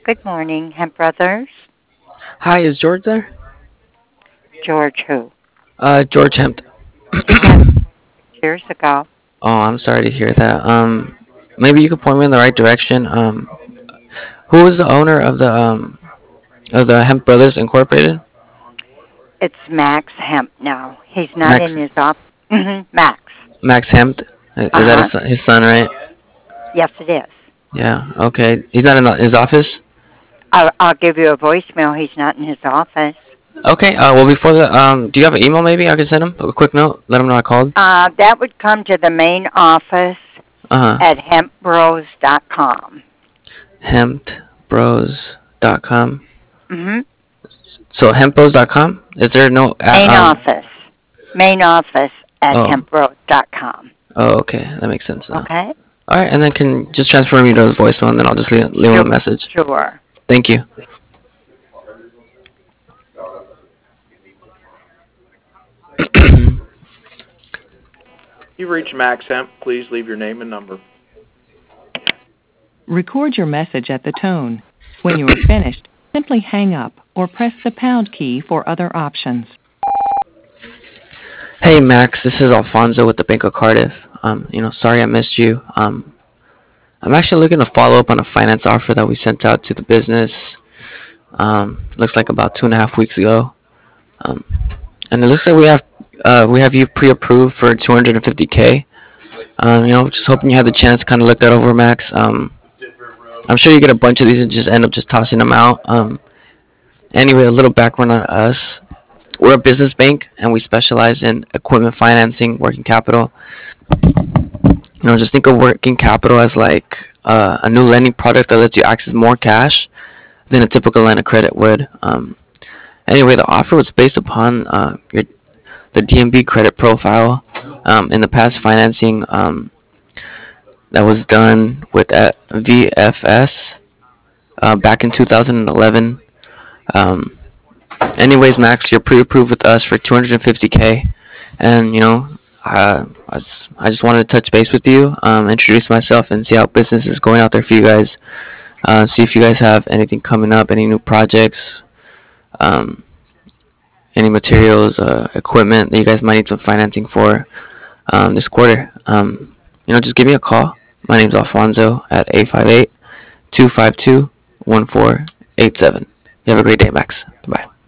Good morning, Hemp Brothers. Hi, is George there? George who? George Hemp. He passed years ago. Oh, I'm sorry to hear that. Maybe you could point me in the right direction. Who is the owner of the Hemp Brothers Incorporated? It's Max Hemp now. He's not in Max his office. Max. Max Hemp. Is that Uh-huh. his son, right? Yes, it is. Yeah. Okay. He's not in his office. I'll give you a voicemail. He's not in his office. Okay. Well, before the do you have an email? Maybe I could send him a quick note. Let him know I called. That would come to the main office Uh huh. at hempbros.com. Hempbros.com. Mm-hmm. So hempbros.com. Is there no Main office. Main office at Oh. hempbros.com. Oh, okay. That makes sense now. Okay? All right, and then can just transfer me to his voicemail, and then I'll just leave him Sure. a message. Sure. Thank you. You've reached Max Hemp. Please leave your name and number. Record your message at the tone. When you are finished, simply hang up or press the pound key for other options. Hey Max, this is Alfonso with the Bank of Cardiff. Sorry I missed you. I'm actually looking to follow up on a finance offer that we sent out to the business. Looks like about 2.5 weeks ago. Um, and it looks like we have you pre-approved for 250K. Just hoping you had the chance to kind of look that over, Max. I'm sure you get a bunch of these and just end up just tossing them out. Anyway, a little background on us. We're a business bank and we specialize in equipment financing, working capital. Just think of working capital as like a new lending product that lets you access more cash than a typical line of credit would. Anyway, the offer was based upon the DMB credit profile. In the past financing that was done with VFS back in 2011. Um, Anyways, Max, you're pre-approved with us for 250K, and I just wanted to touch base with you, introduce myself, and see how business is going out there for you guys. See if you guys have anything coming up, any new projects, um, any materials, equipment that you guys might need some financing for this quarter. Just give me a call. My name's Alfonso at 858-252-1487. You have a great day, Max. Bye.